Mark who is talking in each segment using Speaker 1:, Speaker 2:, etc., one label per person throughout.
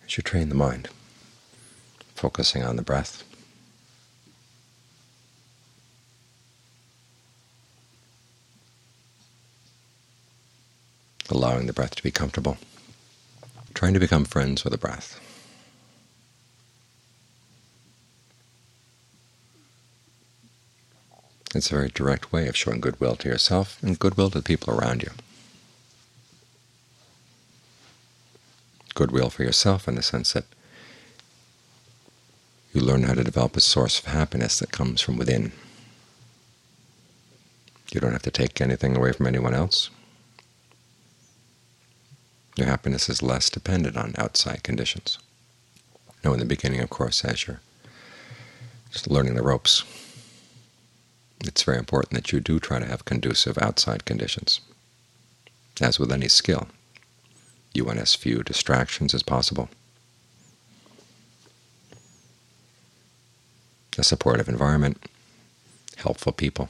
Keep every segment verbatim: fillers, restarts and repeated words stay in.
Speaker 1: as you train the mind, focusing on the breath, allowing the breath to be comfortable, trying to become friends with the breath. It's a very direct way of showing goodwill to yourself and goodwill to the people around you. Goodwill for yourself in the sense that you learn how to develop a source of happiness that comes from within. You don't have to take anything away from anyone else. Your happiness is less dependent on outside conditions. Now, in the beginning, of course, as you're just learning the ropes, it's very important that you do try to have conducive outside conditions. As with any skill, you want as few distractions as possible, a supportive environment, helpful people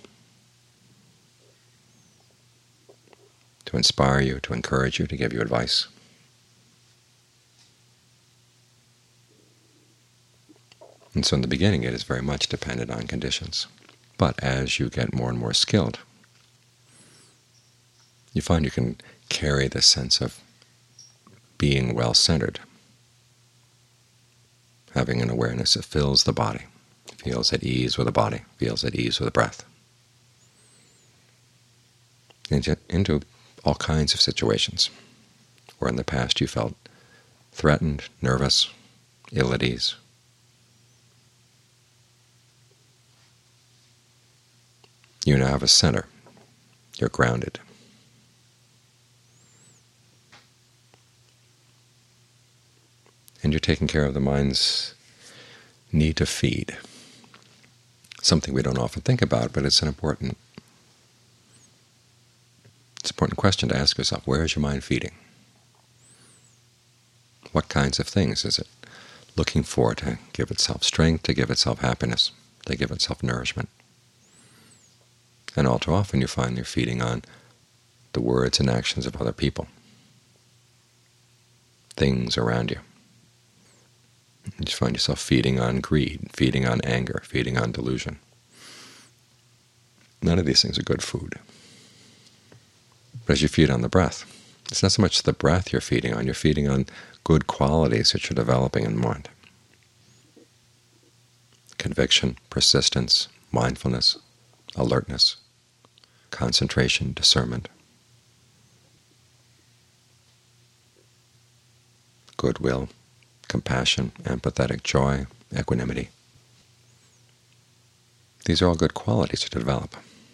Speaker 1: to inspire you, to encourage you, to give you advice. And so in the beginning it is very much dependent on conditions. But as you get more and more skilled, you find you can carry this sense of being well-centered, having an awareness that fills the body, feels at ease with the body, feels at ease with the breath, into, into all kinds of situations where in the past you felt threatened, nervous, ill at ease. You now have a center. You're grounded. And you're taking care of the mind's need to feed, something we don't often think about, but it's an important, it's an important question to ask yourself. Where is your mind feeding? What kinds of things is it looking for to give itself strength, to give itself happiness, to give itself nourishment? And all too often you find you're feeding on the words and actions of other people, things around you. You just find yourself feeding on greed, feeding on anger, feeding on delusion. None of these things are good food. But as you feed on the breath, it's not so much the breath you're feeding on, you're feeding on good qualities that you're developing in the mind. Conviction, persistence, mindfulness, alertness, concentration, discernment, goodwill, compassion, empathetic joy, equanimity. These are all good qualities to develop.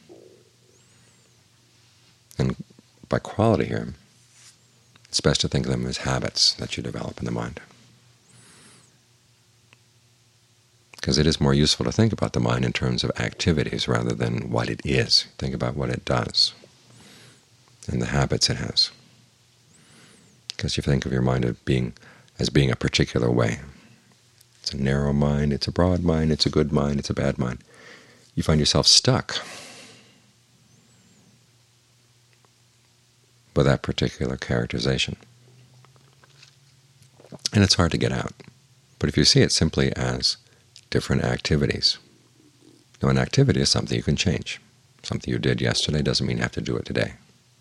Speaker 1: And by quality here, it's best to think of them as habits that you develop in the mind. Because it is more useful to think about the mind in terms of activities rather than what it is. Think about what it does and the habits it has. Because you think of your mind as being, as being a particular way. It's a narrow mind, it's a broad mind, it's a good mind, it's a bad mind. You find yourself stuck with that particular characterization. And it's hard to get out. But if you see it simply as different activities. Now, an activity is something you can change. Something you did yesterday doesn't mean you have to do it today.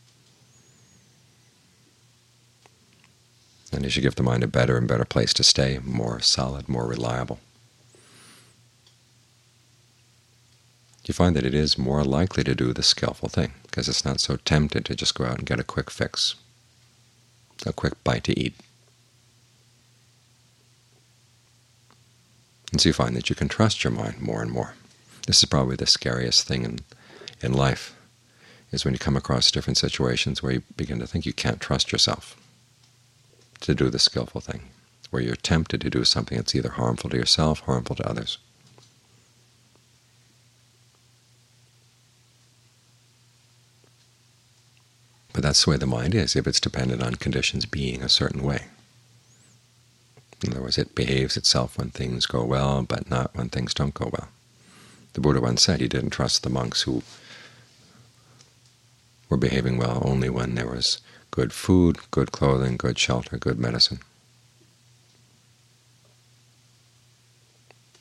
Speaker 1: And you should give the mind a better and better place to stay, more solid, more reliable. You find that it is more likely to do the skillful thing, because it's not so tempted to just go out and get a quick fix, a quick bite to eat. And so you find that you can trust your mind more and more. This is probably the scariest thing in, in life, is when you come across different situations where you begin to think you can't trust yourself to do the skillful thing, where you're tempted to do something that's either harmful to yourself, harmful to others. But that's the way the mind is if it's dependent on conditions being a certain way. In other words, it behaves itself when things go well, but not when things don't go well. The Buddha once said he didn't trust the monks who were behaving well only when there was good food, good clothing, good shelter, good medicine.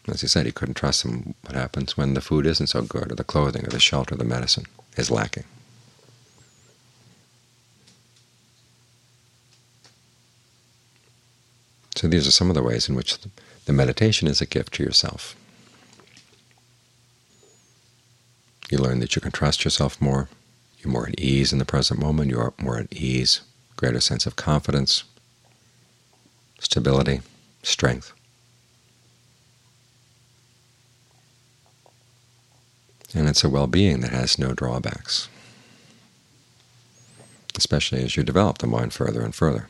Speaker 1: As he said, he couldn't trust them. What happens when the food isn't so good, or the clothing, or the shelter, or the medicine is lacking? So these are some of the ways in which the meditation is a gift to yourself. You learn that you can trust yourself more. You're more at ease in the present moment. You're more at ease, greater sense of confidence, stability, strength. And it's a well-being that has no drawbacks, especially as you develop the mind further and further.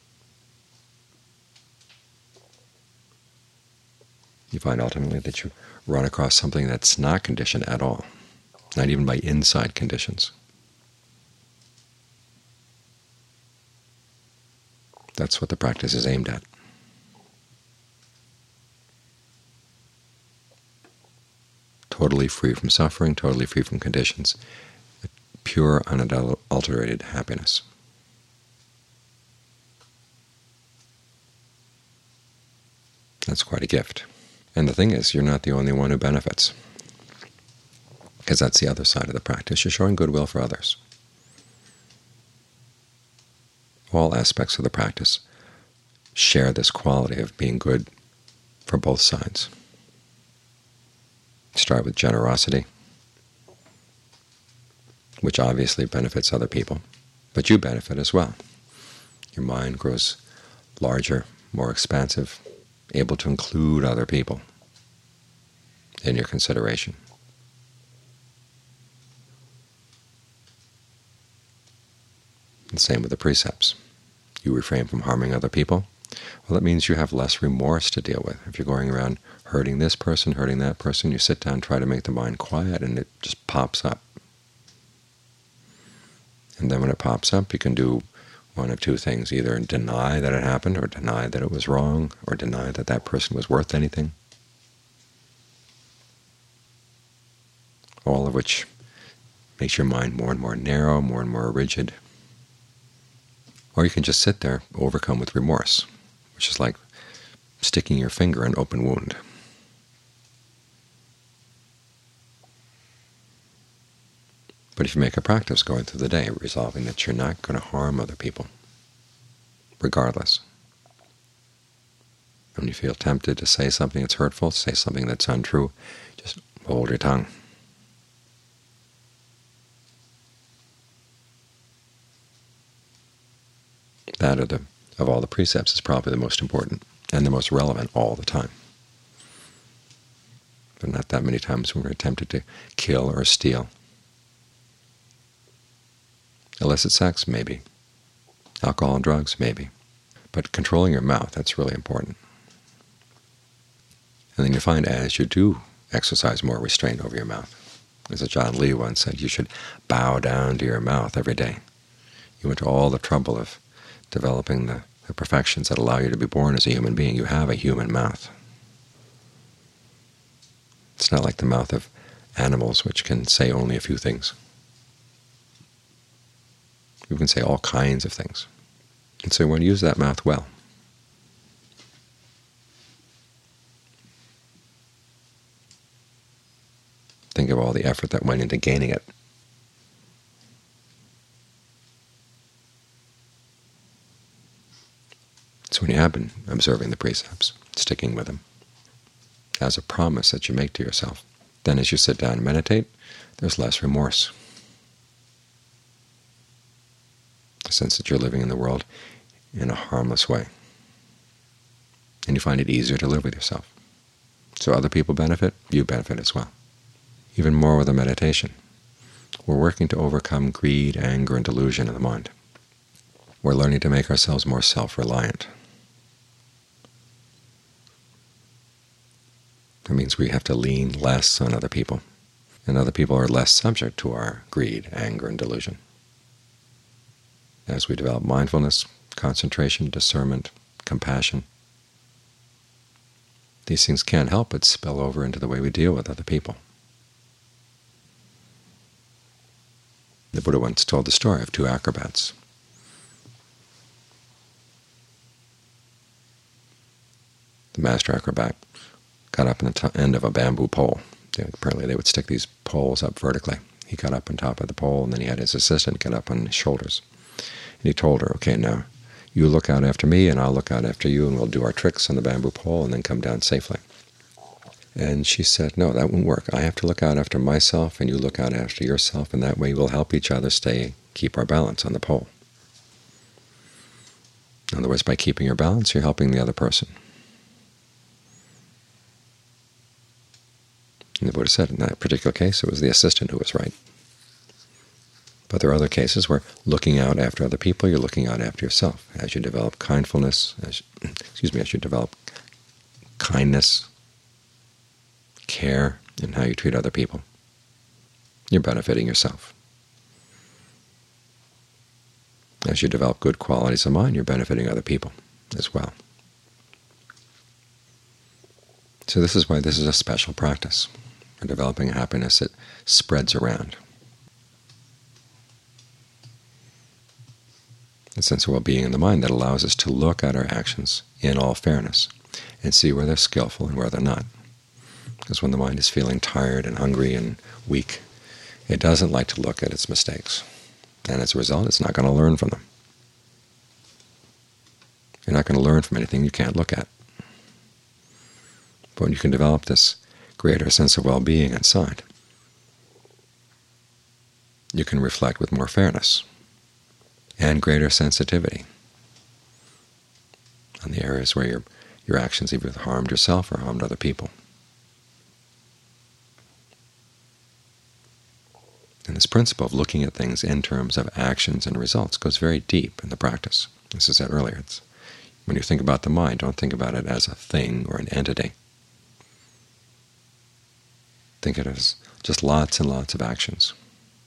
Speaker 1: You find ultimately that you run across something that's not conditioned at all, not even by inside conditions. That's what the practice is aimed at. Totally free from suffering, totally free from conditions, pure, unadulterated happiness. That's quite a gift. And the thing is, you're not the only one who benefits, because that's the other side of the practice. You're showing goodwill for others. All aspects of the practice share this quality of being good for both sides. Start with generosity, which obviously benefits other people, but you benefit as well. Your mind grows larger, more expansive, able to include other people in your consideration. And same with the precepts. You refrain from harming other people. Well, that means you have less remorse to deal with. If you're going around hurting this person, hurting that person, you sit down, try to make the mind quiet, and it just pops up. And then when it pops up, you can do one of two things: either deny that it happened, or deny that it was wrong, or deny that that person was worth anything, all of which makes your mind more and more narrow, more and more rigid. Or you can just sit there, overcome with remorse, which is like sticking your finger in an open wound. But if you make a practice going through the day, resolving that you're not going to harm other people, regardless. When you feel tempted to say something that's hurtful, say something that's untrue, just hold your tongue. That of, the, of all the precepts is probably the most important and the most relevant all the time. But not that many times when we're tempted to kill or steal. Illicit sex, maybe. Alcohol and drugs, maybe. But controlling your mouth, that's really important. And then you find as you do exercise more restraint over your mouth, as John Lee once said, you should bow down to your mouth every day. You went to all the trouble of developing the, the perfections that allow you to be born as a human being. You have a human mouth. It's not like the mouth of animals, which can say only a few things. You can say all kinds of things. And so we want to use that mouth well. Think of all the effort that went into gaining it. So when you have been observing the precepts, sticking with them, as a promise that you make to yourself, then as you sit down and meditate, there's less remorse. A sense that you're living in the world in a harmless way. And you find it easier to live with yourself. So other people benefit, you benefit as well. Even more with the meditation. We're working to overcome greed, anger, and delusion in the mind. We're learning to make ourselves more self-reliant. That means we have to lean less on other people, and other people are less subject to our greed, anger, and delusion. As we develop mindfulness, concentration, discernment, compassion, these things can't help but spill over into the way we deal with other people. The Buddha once told the story of two acrobats. The master acrobat got up on the t end of a bamboo pole. They, apparently they would stick these poles up vertically. He got up on top of the pole, and then he had his assistant get up on his shoulders. And he told her, okay, now you look out after me, and I'll look out after you, and we'll do our tricks on the bamboo pole and then come down safely. And she said, no, that won't work. I have to look out after myself, and you look out after yourself, and that way we'll help each other stay, keep our balance on the pole. In other words, by keeping your balance, you're helping the other person. And the Buddha said in that particular case it was the assistant who was right. But there are other cases where looking out after other people, you're looking out after yourself. As you develop kindfulness, as, excuse me, as you develop kindness, care in how you treat other people, you're benefiting yourself. As you develop good qualities of mind, you're benefiting other people as well. So this is why this is a special practice. For developing happiness, it spreads around. A sense of well-being in the mind that allows us to look at our actions in all fairness and see where they're skillful and where they're not. Because when the mind is feeling tired and hungry and weak, it doesn't like to look at its mistakes. And as a result, it's not going to learn from them. You're not going to learn from anything you can't look at. But when you can develop this greater sense of well-being inside, you can reflect with more fairness and greater sensitivity on the areas where your, your actions either harmed yourself or harmed other people. And this principle of looking at things in terms of actions and results goes very deep in the practice. As I said earlier, it's, when you think about the mind, don't think about it as a thing or an entity. Think of it as just lots and lots of actions.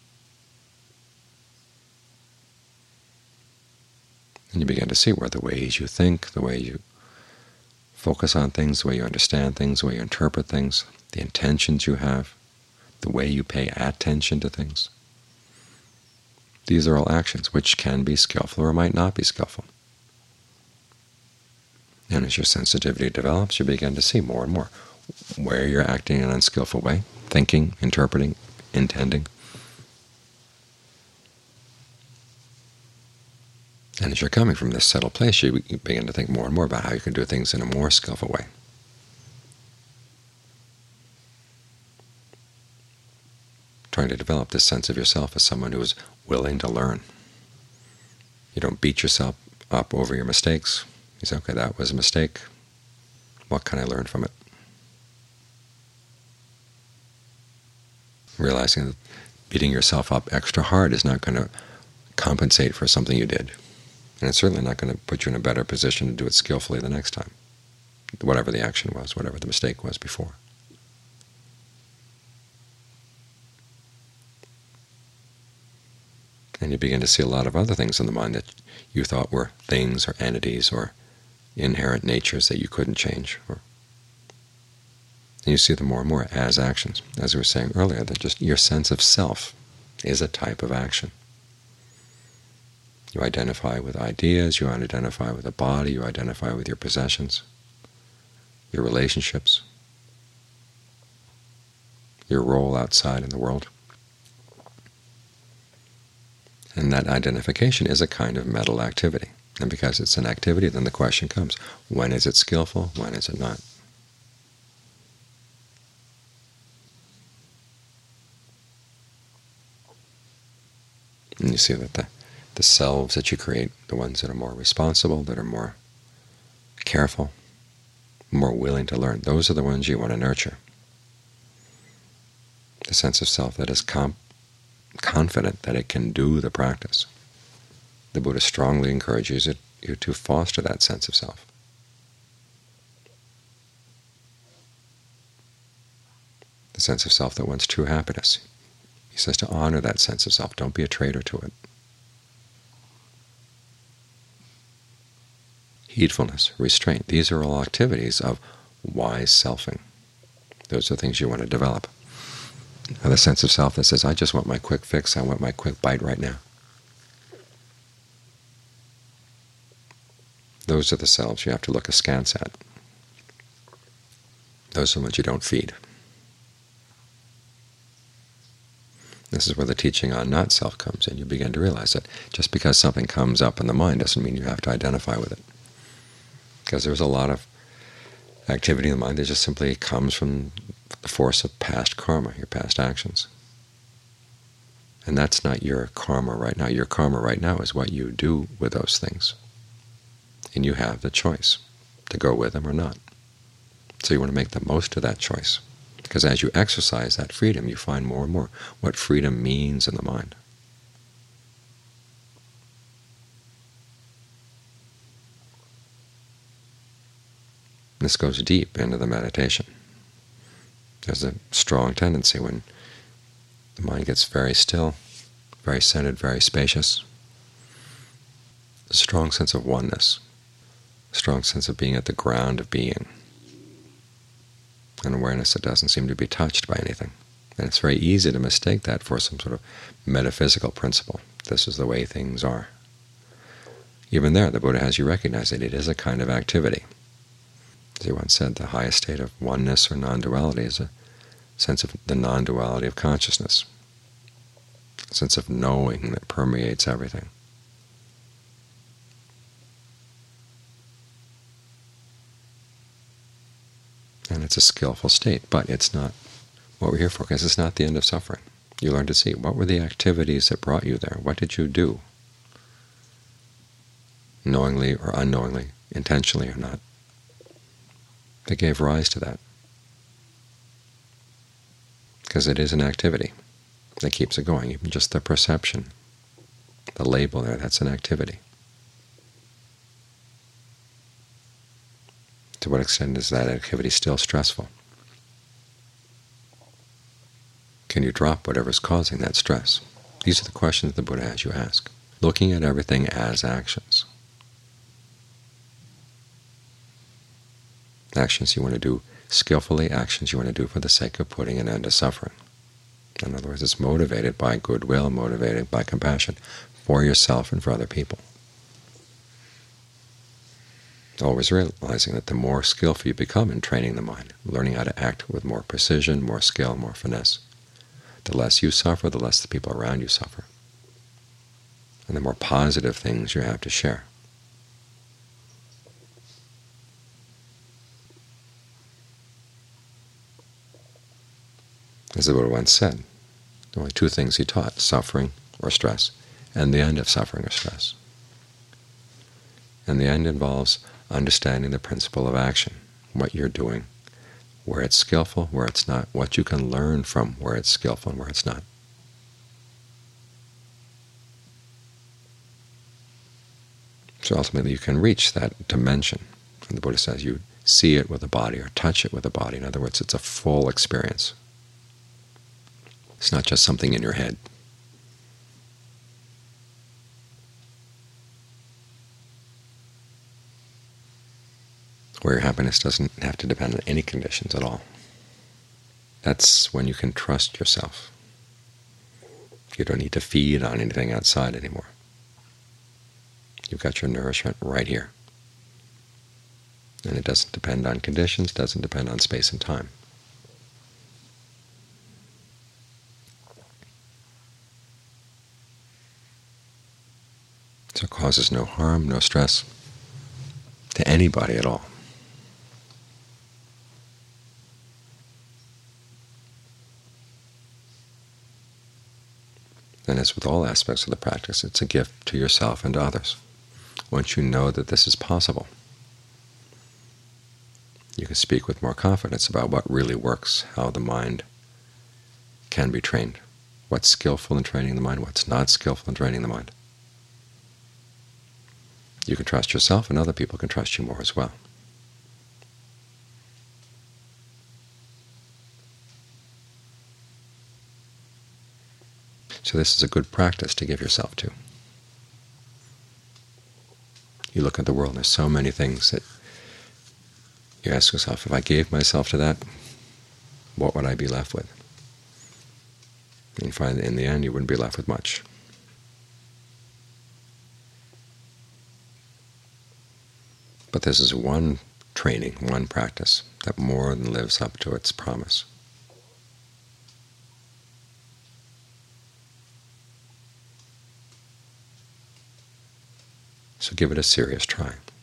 Speaker 1: And you begin to see where the ways you think, the way you focus on things, the way you understand things, the way you interpret things, the intentions you have, the way you pay attention to things. These are all actions which can be skillful or might not be skillful. And as your sensitivity develops, you begin to see more and more where you're acting in an unskillful way, thinking, interpreting, intending. And as you're coming from this settled place, you begin to think more and more about how you can do things in a more skillful way. Trying to develop this sense of yourself as someone who is willing to learn. You don't beat yourself up over your mistakes. You say, okay, that was a mistake. What can I learn from it? Realizing that beating yourself up extra hard is not going to compensate for something you did. And it's certainly not going to put you in a better position to do it skillfully the next time, whatever the action was, whatever the mistake was before. And you begin to see a lot of other things in the mind that you thought were things or entities or inherent natures that you couldn't change. Or, and you see them more and more as actions. As we were saying earlier, that just your sense of self is a type of action. You identify with ideas, you identify with a body, you identify with your possessions, your relationships, your role outside in the world. And that identification is a kind of mental activity. And because it's an activity, then the question comes, when is it skillful, when is it not? And you see that the, the selves that you create, the ones that are more responsible, that are more careful, more willing to learn, those are the ones you want to nurture. The sense of self that is comp confident that it can do the practice. The Buddha strongly encourages it, you to foster that sense of self. The sense of self that wants true happiness. He says to honor that sense of self. Don't be a traitor to it. Heedfulness, restraint, these are all activities of wise selfing. Those are things you want to develop. Now, the sense of self that says, I just want my quick fix, I want my quick bite right now. Those are the selves you have to look askance at. Those are the ones you don't feed. This is where the teaching on not-self comes in. You begin to realize that just because something comes up in the mind doesn't mean you have to identify with it. Because there's a lot of activity in the mind that just simply comes from the force of past karma, your past actions. And that's not your karma right now. Your karma right now is what you do with those things. And you have the choice to go with them or not. So you want to make the most of that choice. Because as you exercise that freedom, you find more and more what freedom means in the mind. This goes deep into the meditation. There's a strong tendency when the mind gets very still, very centered, very spacious, a strong sense of oneness, a strong sense of being at the ground of being, an awareness that doesn't seem to be touched by anything. And it's very easy to mistake that for some sort of metaphysical principle. This is the way things are. Even there, the Buddha has you recognize that it is a kind of activity. As he once said, the highest state of oneness or non-duality is a sense of the non-duality of consciousness, a sense of knowing that permeates everything. And it's a skillful state, but it's not what we're here for, because it's not the end of suffering. You learn to see what were the activities that brought you there. What did you do, knowingly or unknowingly, intentionally or not, that gave rise to that. Because it is an activity that keeps it going. Even just the perception, the label there, that's an activity. To what extent is that activity still stressful? Can you drop whatever's causing that stress? These are the questions the Buddha has you ask, looking at everything as actions. Actions you want to do skillfully, actions you want to do for the sake of putting an end to suffering. In other words, it's motivated by goodwill, motivated by compassion for yourself and for other people. Always realizing that the more skillful you become in training the mind, learning how to act with more precision, more skill, more finesse, the less you suffer, the less the people around you suffer, and the more positive things you have to share. As the Buddha once said, there were only two things he taught, suffering or stress, and the end of suffering or stress. And the end involves understanding the principle of action, what you're doing, where it's skillful, where it's not, what you can learn from where it's skillful and where it's not. So ultimately you can reach that dimension. And the Buddha says you see it with the body or touch it with the body. In other words, it's a full experience. It's not just something in your head. Where your happiness doesn't have to depend on any conditions at all. That's when you can trust yourself. You don't need to feed on anything outside anymore. You've got your nourishment right here. And it doesn't depend on conditions, doesn't depend on space and time. So it causes no harm, no stress to anybody at all. And as with all aspects of the practice, it's a gift to yourself and to others. Once you know that this is possible, you can speak with more confidence about what really works, how the mind can be trained, what's skillful in training the mind, what's not skillful in training the mind. You can trust yourself, and other people can trust you more as well. So this is a good practice to give yourself to. You look at the world, and there's so many things that you ask yourself, if I gave myself to that, what would I be left with? And you find that in the end you wouldn't be left with much. But this is one training, one practice that more than lives up to its promise. So give it a serious try.